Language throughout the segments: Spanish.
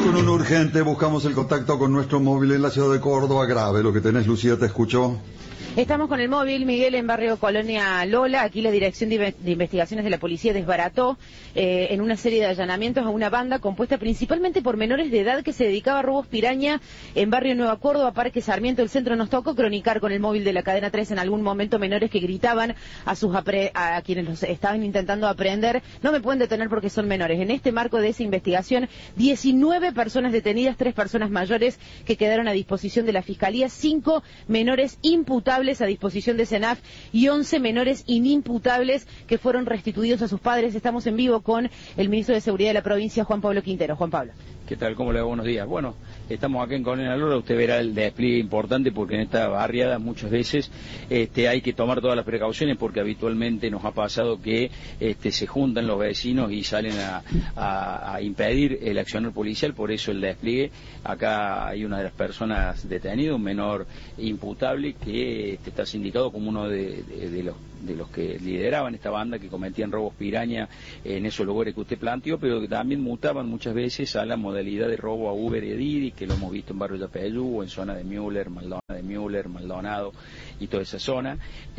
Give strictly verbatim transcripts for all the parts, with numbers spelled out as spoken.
Con un urgente buscamos el contacto con nuestro móvil en la ciudad de Córdoba. Grave lo que tenés, Lucía, te escucho. Estamos con el móvil, Miguel, en barrio Colonia Lola. Aquí la Dirección de Investigaciones de la Policía desbarató eh, en una serie de allanamientos a una banda compuesta principalmente por menores de edad que se dedicaba a robos piraña en barrio Nueva Córdoba, Parque Sarmiento, el centro. Nos tocó cronicar con el móvil de la cadena tres en algún momento menores que gritaban a sus apre a quienes los estaban intentando aprender: no me pueden detener porque son menores. En este marco de esa investigación, diecinueve personas detenidas, tres personas mayores que quedaron a disposición de la Fiscalía, cinco menores imputables a disposición de SENAF y once menores inimputables que fueron restituidos a sus padres. Estamos en vivo con el ministro de Seguridad de la provincia, Juan Pablo Quintero. Juan Pablo. ¿Qué tal? ¿Cómo le va? Buenos días. Bueno, estamos acá en Colonia Lola. Usted verá el despliegue importante porque en esta barriada muchas veces este, hay que tomar todas las precauciones porque habitualmente nos ha pasado que este, se juntan los vecinos y salen a, a, a impedir el accionar policial. Por eso el despliegue. Acá hay una de las personas detenidas, un menor imputable que este, está sindicado como uno de, de, de los de los que lideraban esta banda, que cometían robos piraña en esos lugares que usted planteó, pero que también mutaban muchas veces a la modalidad de robo a Uber y Didi, que lo hemos visto en barrio de Yapeyú, en zona de Müller, Maldonado, de Müller, Maldonado y toda esa zona.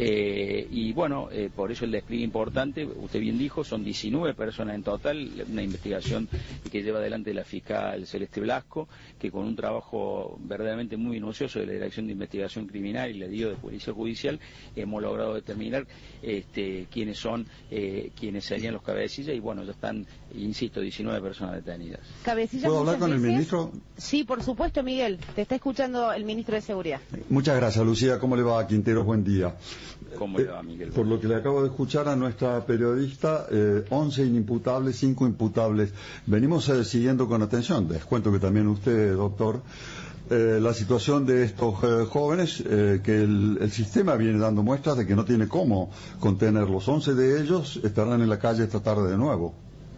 Eh, y bueno, eh, por eso el despliegue importante, usted bien dijo, son diecinueve personas en total, una investigación que lleva adelante la fiscal Celeste Blasco, que con un trabajo verdaderamente muy minucioso de la Dirección de Investigación Criminal y la D I O de Policía Judicial, hemos logrado determinar Este, quiénes son, eh, quiénes serían los cabecillas, y bueno, ya están, insisto, diecinueve personas detenidas. ¿Cabecillas? ¿Puedo hablar con veces? el ministro? Sí, por supuesto, Miguel. Te está escuchando el ministro de Seguridad. Muchas gracias, Lucía. ¿Cómo le va, Quintero? Buen día. ¿Cómo le va, Miguel? Por lo que le acabo de escuchar a nuestra periodista, eh, once inimputables, cinco imputables. Venimos eh, siguiendo con atención. Les cuento que también usted, doctor, Eh, la situación de estos eh, jóvenes, eh, que el, el sistema viene dando muestras de que no tiene cómo contenerlos. once de ellos estarán en la calle esta tarde de nuevo.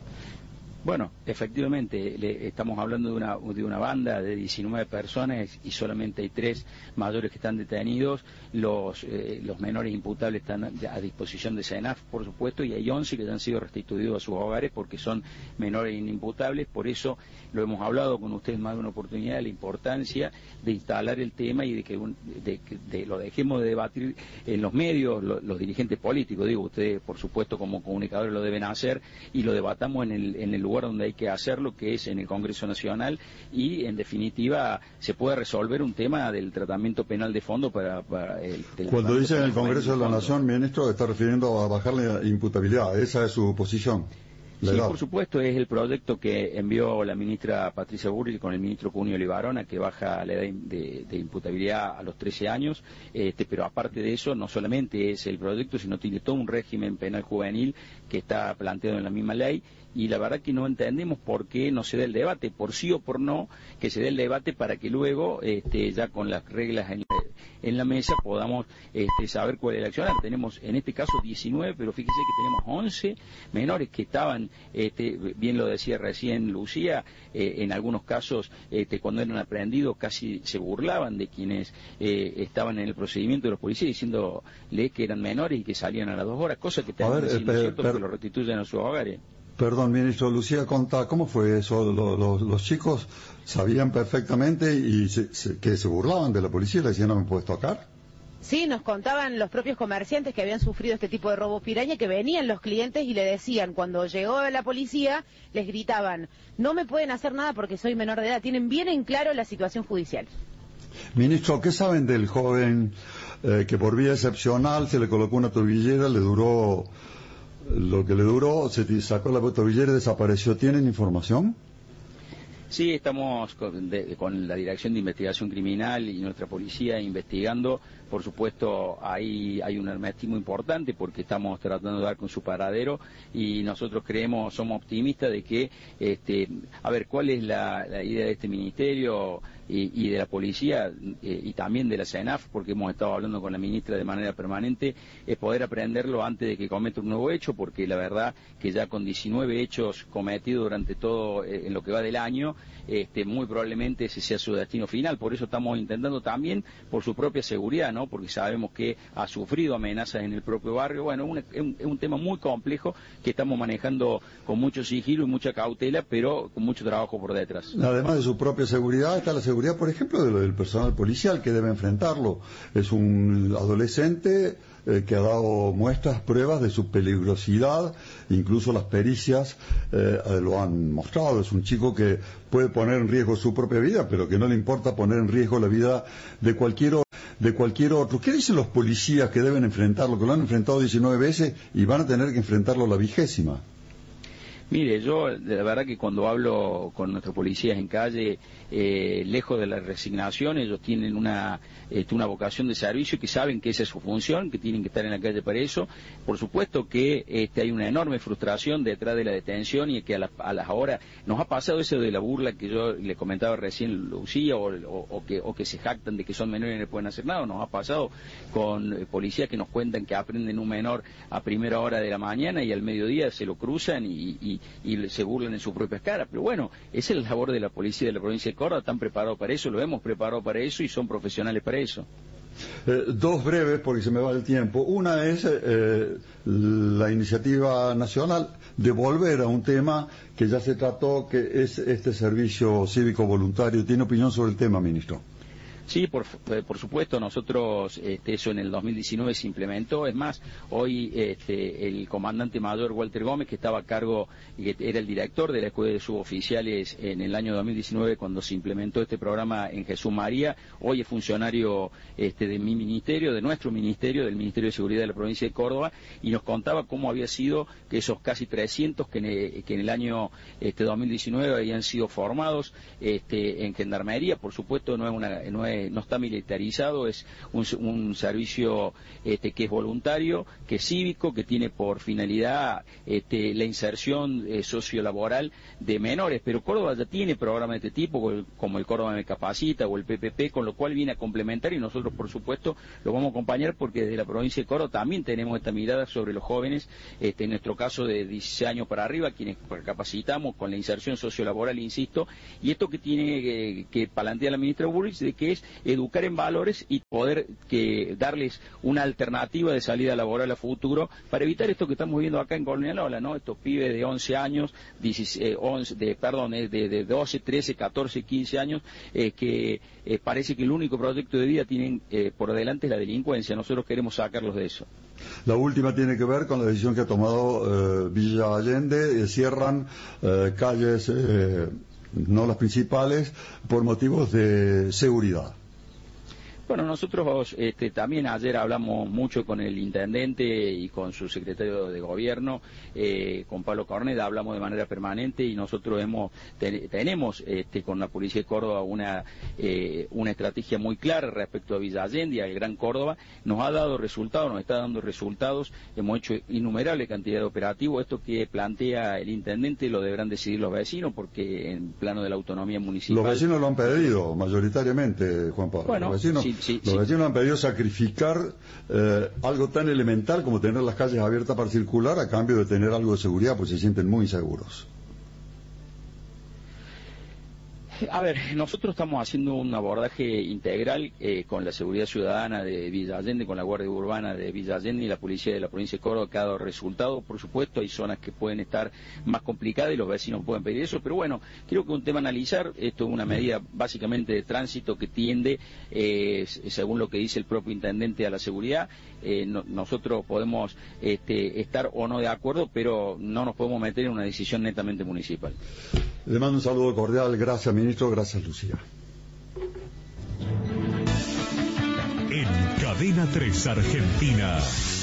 Bueno, efectivamente, le, estamos hablando de una, de una banda de diecinueve personas y solamente hay tres mayores que están detenidos. Los, eh, los menores imputables están a disposición de SENAF, por supuesto, y hay once que ya han sido restituidos a sus hogares porque son menores inimputables. Por eso lo hemos hablado con ustedes más de una oportunidad, de la importancia de instalar el tema y de que un, de, de, lo dejemos de debatir en los medios, lo, los dirigentes políticos, digo, ustedes por supuesto como comunicadores lo deben hacer, y lo debatamos en el, en el lugar donde hay que hacerlo, que es en el Congreso Nacional, y en definitiva se puede resolver un tema del tratamiento penal de fondo para, para el, Cuando dice en el Congreso de la Nación, ministro, está refiriendo a bajar la imputabilidad. Esa es su posición. Sí, por supuesto, es el proyecto que envió la ministra Patricia Burri con el ministro Cunio Libarona, que baja la edad de, de imputabilidad a los trece años, este, pero aparte de eso, no solamente es el proyecto, sino tiene todo un régimen penal juvenil que está planteado en la misma ley, y la verdad que no entendemos por qué no se da el debate, por sí o por no, que se dé el debate para que luego, este, ya con las reglas en la, en la mesa, podamos este, saber cuál es el accionar. Tenemos en este caso diecinueve, pero fíjese que tenemos once menores que estaban, este, bien lo decía recién Lucía, eh, en algunos casos este, cuando eran aprehendidos casi se burlaban de quienes eh, estaban en el procedimiento de los policías, diciéndole que eran menores y que salían a las dos horas, cosa que también es cierto que lo restituyen a sus hogares. Perdón, ministro, Lucía, contá, ¿cómo fue eso? Los, los, los chicos sabían perfectamente y se, se, que se burlaban de la policía, le decían no me puedes tocar. Sí, nos contaban los propios comerciantes que habían sufrido este tipo de robo piraña, que venían los clientes y le decían, cuando llegó la policía, les gritaban, no me pueden hacer nada porque soy menor de edad. Tienen bien en claro la situación judicial. Ministro, ¿qué saben del joven eh, que por vía excepcional se le colocó una tobillera, le duró lo que le duró, se sacó la tobillera y desapareció? ¿Tienen información? Sí, estamos con, de, con la Dirección de Investigación Criminal y nuestra policía investigando. Por supuesto, ahí hay un hermetismo importante porque estamos tratando de dar con su paradero, y nosotros creemos, somos optimistas de que, este, a ver, ¿cuál es la, la idea de este ministerio y, y de la policía eh, y también de la SENAF? Porque hemos estado hablando con la ministra de manera permanente, es poder aprenderlo antes de que cometa un nuevo hecho, porque la verdad que ya con diecinueve hechos cometidos durante todo eh, en lo que va del año, este, muy probablemente ese sea su destino final. Por eso estamos intentando también, por su propia seguridad, ¿no?, ¿no? Porque sabemos que ha sufrido amenazas en el propio barrio. Bueno, un, es, un, es un tema muy complejo que estamos manejando con mucho sigilo y mucha cautela, pero con mucho trabajo por detrás. Además de su propia seguridad, está la seguridad, por ejemplo, de lo del personal policial que debe enfrentarlo. Es un adolescente eh, que ha dado muestras, pruebas de su peligrosidad, incluso las pericias eh, lo han mostrado. Es un chico que puede poner en riesgo su propia vida, pero que no le importa poner en riesgo la vida de cualquier de cualquier otro. ¿Qué dicen los policías que deben enfrentarlo, que lo han enfrentado diecinueve veces y van a tener que enfrentarlo la vigésima? Mire, yo de la verdad que cuando hablo con nuestros policías en calle, eh, lejos de la resignación, ellos tienen una, eh, una vocación de servicio, que saben que esa es su función, que tienen que estar en la calle para eso. Por supuesto que este, hay una enorme frustración detrás de la detención y que a, la, a las horas nos ha pasado eso de la burla que yo le comentaba recién Lucía, o, o, o, que, o que se jactan de que son menores y no pueden hacer nada. Nos ha pasado con eh, policías que nos cuentan que aprenden un menor a primera hora de la mañana y al mediodía se lo cruzan y, y y se burlan en sus propias caras. Pero bueno, esa es la labor de la policía de la provincia de Córdoba, están preparados para eso, lo hemos preparado para eso y son profesionales para eso. Eh, dos breves, porque se me va el tiempo. Una es eh, la iniciativa nacional de volver a un tema que ya se trató, que es este servicio cívico voluntario. ¿Tiene opinión sobre el tema, ministro? Sí, por, por supuesto, nosotros este, eso en el dos mil diecinueve se implementó. Es más, hoy este, el comandante mayor Walter Gómez, que estaba a cargo, que era el director de la Escuela de Suboficiales en el año dos mil diecinueve cuando se implementó este programa en Jesús María, hoy es funcionario este, de mi ministerio, de nuestro ministerio, del Ministerio de Seguridad de la provincia de Córdoba, y nos contaba cómo había sido que esos casi trescientos que en el, que en el año este, dos mil diecinueve habían sido formados este, en Gendarmería. Por supuesto, no es una... No es no está militarizado, es un, un servicio este, que es voluntario, que es cívico, que tiene por finalidad este, la inserción eh, sociolaboral de menores, pero Córdoba ya tiene programas de este tipo, como el Córdoba Me Capacita o el P P P, con lo cual viene a complementar y nosotros, por supuesto, lo vamos a acompañar porque desde la provincia de Córdoba también tenemos esta mirada sobre los jóvenes, este, en nuestro caso de dieciséis años para arriba, quienes capacitamos con la inserción sociolaboral, insisto, y esto que tiene eh, que plantea la ministra Bullrich, de que es educar en valores y poder que darles una alternativa de salida laboral a futuro para evitar esto que estamos viendo acá en Colonia Lola, ¿no? Estos pibes de once años, dieciséis, once, de, perdón, de, de doce, trece, catorce, quince años, eh, que eh, parece que el único proyecto de vida tienen eh, por delante es la delincuencia. Nosotros queremos sacarlos de eso. La última tiene que ver con la decisión que ha tomado eh, Villa Allende, eh, cierran eh, calles, eh, no las principales, por motivos de seguridad. Bueno, nosotros este, también ayer hablamos mucho con el intendente y con su secretario de gobierno, eh, con Pablo Corneda, hablamos de manera permanente y nosotros hemos ten, tenemos este, con la Policía de Córdoba una, eh, una estrategia muy clara respecto a Villa Allende y al Gran Córdoba. Nos ha dado resultados, nos está dando resultados, hemos hecho innumerable cantidad de operativos. Esto que plantea el intendente lo deberán decidir los vecinos porque en plano de la autonomía municipal... Los vecinos lo han pedido mayoritariamente, Juan Pablo. Bueno, los vecinos... Sí, Sí, Los sí. vecinos han pedido sacrificar eh, algo tan elemental como tener las calles abiertas para circular a cambio de tener algo de seguridad, pues se sienten muy inseguros. A ver, nosotros estamos haciendo un abordaje integral eh, con la seguridad ciudadana de Villa Allende, con la Guardia Urbana de Villa Allende y la Policía de la Provincia de Córdoba, que ha dado resultado. Por supuesto, hay zonas que pueden estar más complicadas y los vecinos pueden pedir eso, pero bueno, creo que es un tema a analizar. Esto es una medida básicamente de tránsito que tiende, eh, según lo que dice el propio intendente, a la seguridad. Eh, no, nosotros podemos este, estar o no de acuerdo, pero no nos podemos meter en una decisión netamente municipal. Le mando un saludo cordial. Gracias, ministro. Gracias, Lucía. En Cadena tres Argentina.